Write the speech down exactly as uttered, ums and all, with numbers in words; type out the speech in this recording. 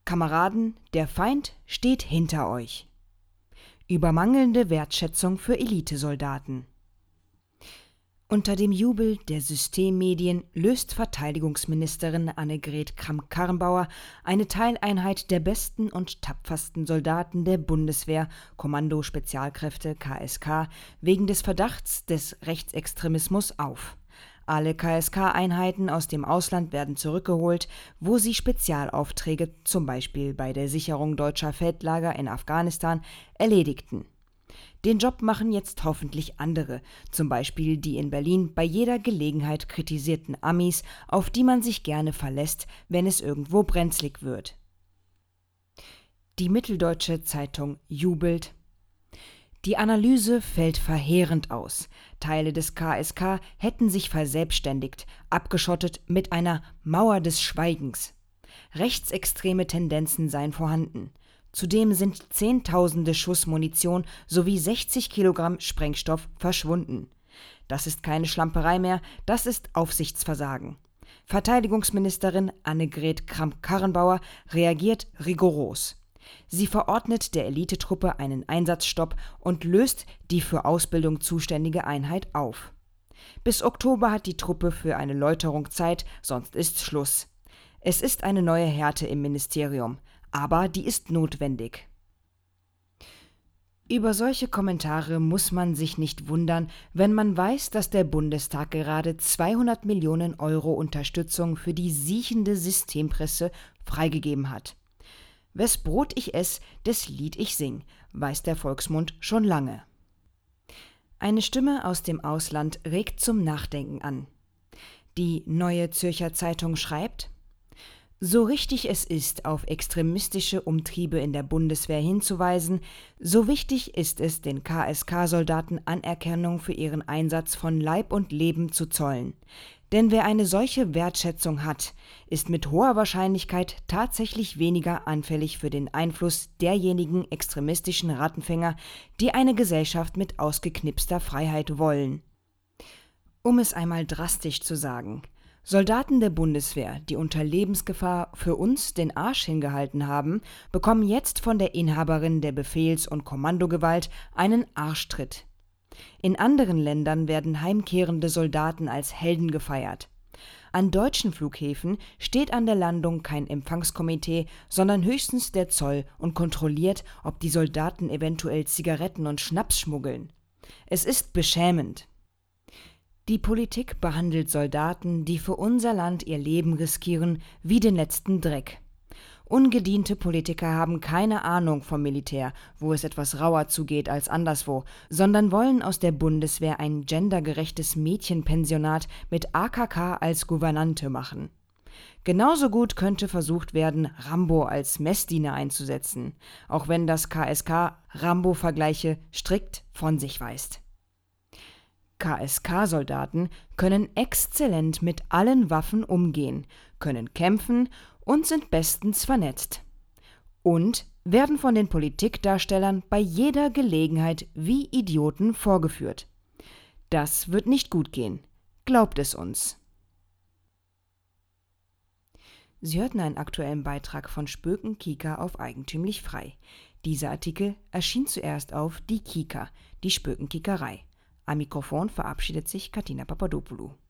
Kameraden, der Feind steht hinter euch. Über mangelnde Wertschätzung für Elitesoldaten. Unter dem Jubel der Systemmedien löst Verteidigungsministerin Annegret Kramp-Karrenbauer eine Teileinheit der besten und tapfersten Soldaten der Bundeswehr, Kommando Spezialkräfte K S K, wegen des Verdachts des Rechtsextremismus auf. Alle K S K-Einheiten aus dem Ausland werden zurückgeholt, wo sie Spezialaufträge, zum Beispiel bei der Sicherung deutscher Feldlager in Afghanistan, erledigten. Den Job machen jetzt hoffentlich andere, zum Beispiel die in Berlin bei jeder Gelegenheit kritisierten Amis, auf die man sich gerne verlässt, wenn es irgendwo brenzlig wird. Die Mitteldeutsche Zeitung jubelt. Die Analyse fällt verheerend aus. Teile des K S K hätten sich verselbstständigt, abgeschottet mit einer Mauer des Schweigens. Rechtsextreme Tendenzen seien vorhanden. Zudem sind Zehntausende Schuss Munition sowie sechzig Kilogramm Sprengstoff verschwunden. Das ist keine Schlamperei mehr, das ist Aufsichtsversagen. Verteidigungsministerin Annegret Kramp-Karrenbauer reagiert rigoros. Sie verordnet der Elitetruppe einen Einsatzstopp und löst die für Ausbildung zuständige Einheit auf. Bis Oktober hat die Truppe für eine Läuterung Zeit, sonst ist Schluss. Es ist eine neue Härte im Ministerium, aber die ist notwendig. Über solche Kommentare muss man sich nicht wundern, wenn man weiß, dass der Bundestag gerade zweihundert Millionen Euro Unterstützung für die siechende Systempresse freigegeben hat. Wes Brot ich ess, des Lied ich sing, weiß der Volksmund schon lange. Eine Stimme aus dem Ausland regt zum Nachdenken an. Die Neue Zürcher Zeitung schreibt: So richtig es ist, auf extremistische Umtriebe in der Bundeswehr hinzuweisen, so wichtig ist es, den K S K-Soldaten Anerkennung für ihren Einsatz von Leib und Leben zu zollen. Denn wer eine solche Wertschätzung hat, ist mit hoher Wahrscheinlichkeit tatsächlich weniger anfällig für den Einfluss derjenigen extremistischen Rattenfänger, die eine Gesellschaft mit ausgeknipster Freiheit wollen. Um es einmal drastisch zu sagen: Soldaten der Bundeswehr, die unter Lebensgefahr für uns den Arsch hingehalten haben, bekommen jetzt von der Inhaberin der Befehls- und Kommandogewalt einen Arschtritt. In anderen Ländern werden heimkehrende Soldaten als Helden gefeiert. An deutschen Flughäfen steht an der Landung kein Empfangskomitee, sondern höchstens der Zoll und kontrolliert, ob die Soldaten eventuell Zigaretten und Schnaps schmuggeln. Es ist beschämend. Die Politik behandelt Soldaten, die für unser Land ihr Leben riskieren, wie den letzten Dreck. Ungediente Politiker haben keine Ahnung vom Militär, wo es etwas rauer zugeht als anderswo, sondern wollen aus der Bundeswehr ein gendergerechtes Mädchenpensionat mit A K K als Gouvernante machen. Genauso gut könnte versucht werden, Rambo als Messdiener einzusetzen, auch wenn das K S K Rambo-Vergleiche strikt von sich weist. K S K-Soldaten können exzellent mit allen Waffen umgehen, können kämpfen und sind bestens vernetzt. Und werden von den Politikdarstellern bei jeder Gelegenheit wie Idioten vorgeführt. Das wird nicht gut gehen. Glaubt es uns. Sie hörten einen aktuellen Beitrag von Spöken Kika auf Eigentümlich Frei. Dieser Artikel erschien zuerst auf Die Kika, die Spökenkikerei. Am Mikrofon verabschiedet sich Katina Papadopoulou.